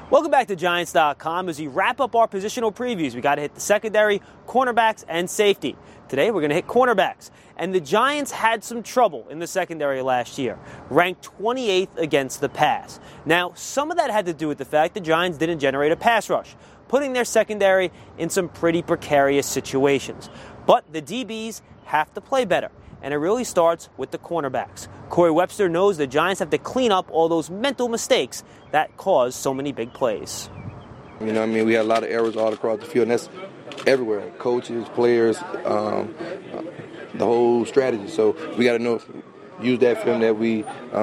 Welcome back to Giants.com. As we wrap up our positional previews, we got to hit the secondary, cornerbacks, and safety. Today, we're going to hit cornerbacks. And the Giants had some trouble in the secondary last year, ranked 28th against the pass. Now, some of that had to do with the fact the Giants didn't generate a pass rush, putting their secondary in some pretty precarious situations. But the DBs have to play better, and it really starts with the cornerbacks. Corey Webster knows the Giants have to clean up all those mental mistakes that caused so many big plays. We had a lot of errors all across the field, and that's everywhere. Coaches, players, the whole strategy. So we got to use that film that we,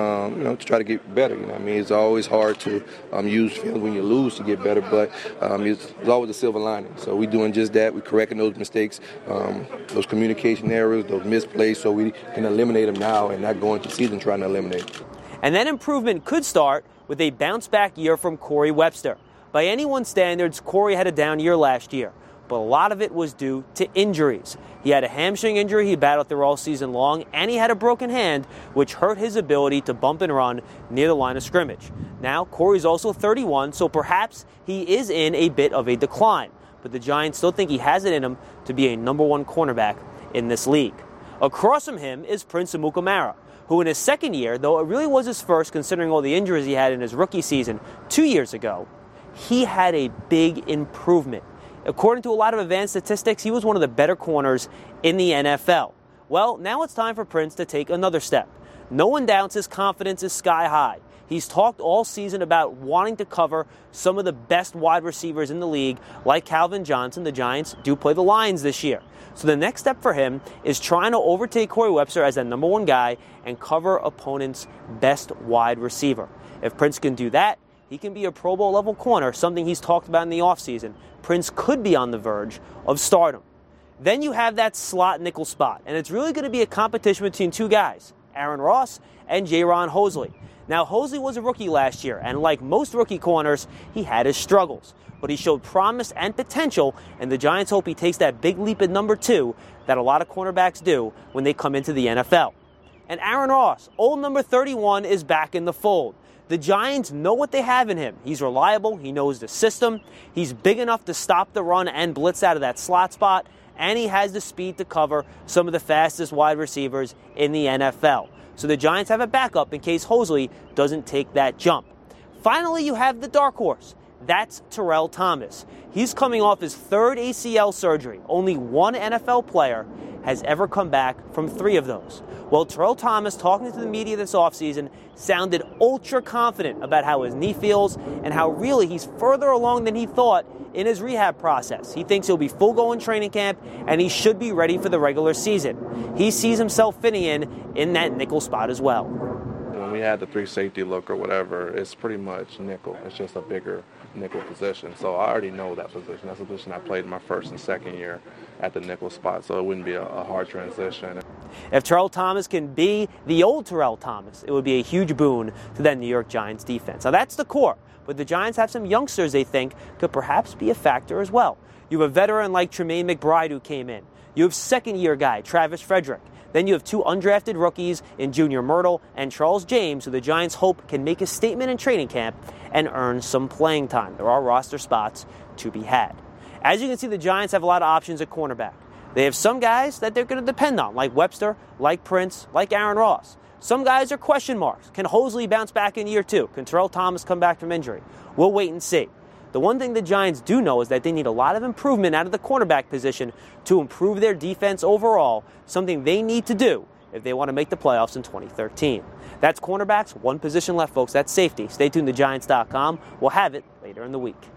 to try to get better. It's always hard to use film when you lose to get better, but it's always a silver lining. So we're doing just that. We're correcting those mistakes, those communication errors, those misplays, so we can eliminate them now and not go into the season trying to eliminate them. And that improvement could start with a bounce-back year from Corey Webster. By anyone's standards, Corey had a down year last year, but a lot of it was due to injuries. He had a hamstring injury he battled through all season long, and he had a broken hand, which hurt his ability to bump and run near the line of scrimmage. Now, Corey's also 31, so perhaps he is in a bit of a decline, but the Giants still think he has it in him to be a number one cornerback in this league. Across from him is Prince Amukamara, who in his second year, though it really was his first considering all the injuries he had in his rookie season 2 years ago, he had a big improvement. According to a lot of advanced statistics, he was one of the better corners in the NFL. Well, now it's time for Prince to take another step. No one doubts his confidence is sky high. He's talked all season about wanting to cover some of the best wide receivers in the league, like Calvin Johnson. The Giants do play the Lions this year. So the next step for him is trying to overtake Corey Webster as that number one guy and cover opponents' best wide receiver. If Prince can do that, he can be a Pro Bowl level corner, something he's talked about in the offseason. Prince could be on the verge of stardom. Then you have that slot nickel spot, and it's really going to be a competition between two guys, Aaron Ross and Jaron Hosley. Now, Hosley was a rookie last year, and like most rookie corners, he had his struggles. But he showed promise and potential, and the Giants hope he takes that big leap at number 2 that a lot of cornerbacks do when they come into the NFL. And Aaron Ross, old number 31, is back in the fold. The Giants know what they have in him. He's reliable, he knows the system, he's big enough to stop the run and blitz out of that slot spot, and he has the speed to cover some of the fastest wide receivers in the NFL. So the Giants have a backup in case Hosley doesn't take that jump. Finally, you have the dark horse. That's Terrell Thomas. He's coming off his third ACL surgery. Only one NFL player has ever come back from 3 of those. Well, Terrell Thomas, talking to the media this offseason, sounded ultra confident about how his knee feels and how really he's further along than he thought in his rehab process. He thinks he'll be full go in training camp and he should be ready for the regular season. He sees himself fitting in that nickel spot as well. When we had the 3 safety look or whatever, it's pretty much nickel. It's just a bigger nickel position. So I already know that position. That's a position I played in my first and second year at the nickel spot, so it wouldn't be a hard transition. If Terrell Thomas can be the old Terrell Thomas, it would be a huge boon to that New York Giants defense. Now that's the core, but the Giants have some youngsters they think could perhaps be a factor as well. You have a veteran like Tremaine McBride who came in. You have second-year guy Travis Frederick. Then you have 2 undrafted rookies in Junior Myrtle and Charles James, who the Giants hope can make a statement in training camp and earn some playing time. There are roster spots to be had. As you can see, the Giants have a lot of options at cornerback. They have some guys that they're going to depend on, like Webster, like Prince, like Aaron Ross. Some guys are question marks. Can Hosley bounce back in year 2? Can Terrell Thomas come back from injury? We'll wait and see. The one thing the Giants do know is that they need a lot of improvement out of the cornerback position to improve their defense overall, something they need to do if they want to make the playoffs in 2013. That's cornerbacks, one position left, folks. That's safety. Stay tuned to Giants.com. We'll have it later in the week.